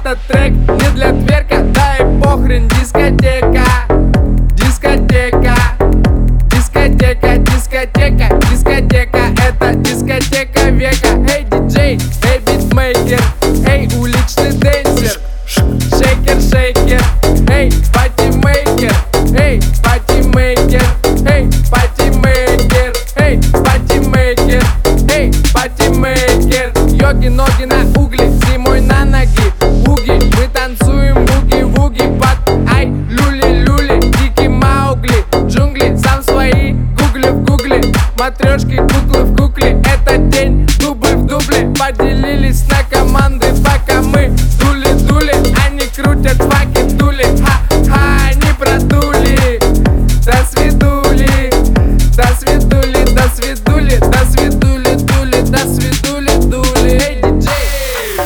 Этот трек не для тверка, да и похрен. Дискотека, дискотека, дискотека, дискотека, дискотека. Это дискотека века. Эй, диджей, эй, битмейкер, эй, уличный денсер, шейкер, шейкер, эй, патимейкер, эй, патимейкер, эй, патимейкер, эй, патимейкер, эй, патимейкер. Йоги, ноги на угли, зимой на ноги, буги. Мы танцуем буги-вуги под ай, люли-люли, дикий Маугли. Джунгли, сам свои, гугли в гугле, матрешки, куклы в кукле. Этот день, дубль в дубле, поделились на команды, пока мы дули-дули. Они крутят факи, дули, ха-ха, они продули. До свидули, до свидули, до свидули, до свидули, дули, до свидули, дули. Эй, диджей,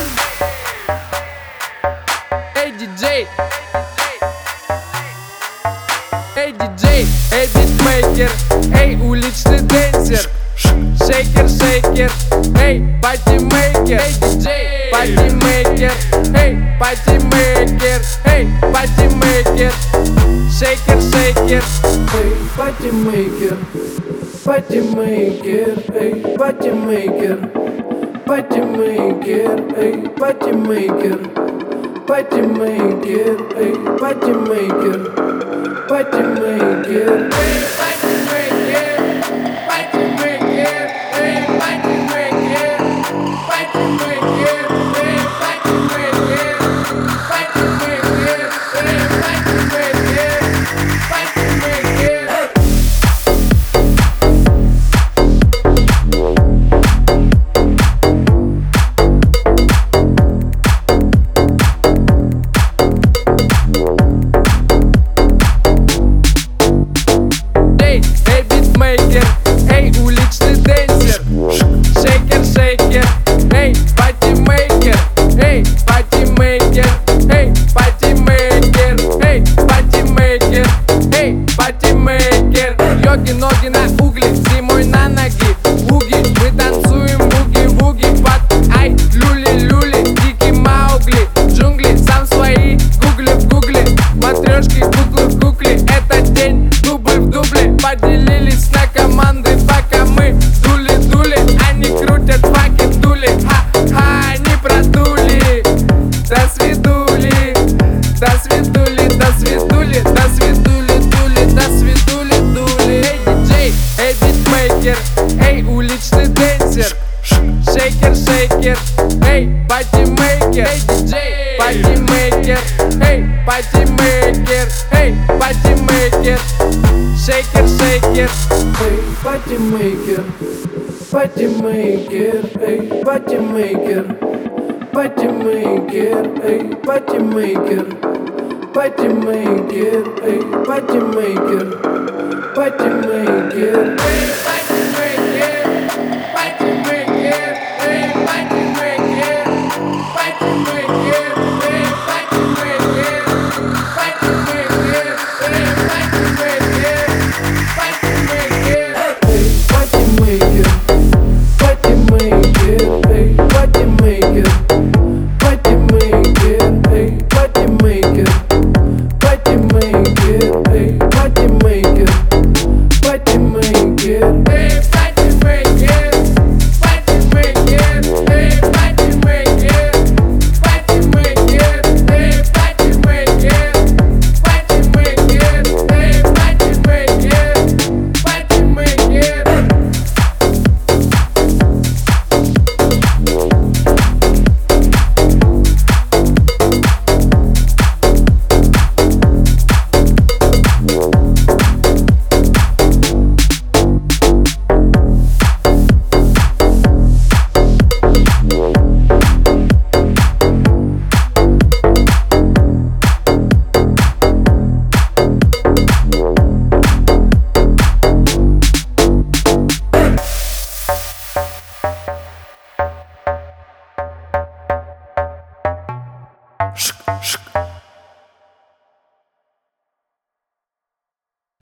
эй, диджей, эй, диджей, эй, битмейкер, эй, уличный денсер, шейкер, шейкер, эй, патимейкер, эй, диджей, патимейкер, эй, патимейкер, эй, патимейкер, шейкер, шейкер, эй, патимейкер, патимейкер, эй, патимейкер, патимейкер, эй, патимейкер, патимейкер, эй, патимейкер, патимейкер, эй, патимейкер, патимейкер, эй, патимейкер, патимейкер, эй, патимейкер, патимейкер, эй, патимейкер, патимейкер. Эй, битмейкер, эй, уличный денсер, шейкер, шейкер, эй, патимейкер, эй, патимейкер, эй, патимейкер, эй, патимейкер, эй, патимейкер. Йоги, ноги на угли, зимой на ноги, буги. Мы танцуем буги-вуги под ай, люли-люли, дикий Маугли. Джунгли, сам свои, гугли в гугле, матрешки, куклы в кукле. Этот день, дубль в дубле, поделились на команды, пока мы дули-дули. Они крутят факи, дули, ха-ха, они продули. До свидули, до свидули, до свидули, до свидули, дули, до свидули, дули. Эй, диджей, эй, битмейкер, эй, уличный денсер, шейкер, шейкер, эй, патимейкер, эй, диджей, патимейкер, эй, патимейкер, эй, патимейкер, шейкер, шейкер, эй, патимейкер, патимейкер, эй, патимейкер, патимейкер, эй, патимейкер, патимейкер, эй, патимейкер, патимейкер, эй, патимейкер.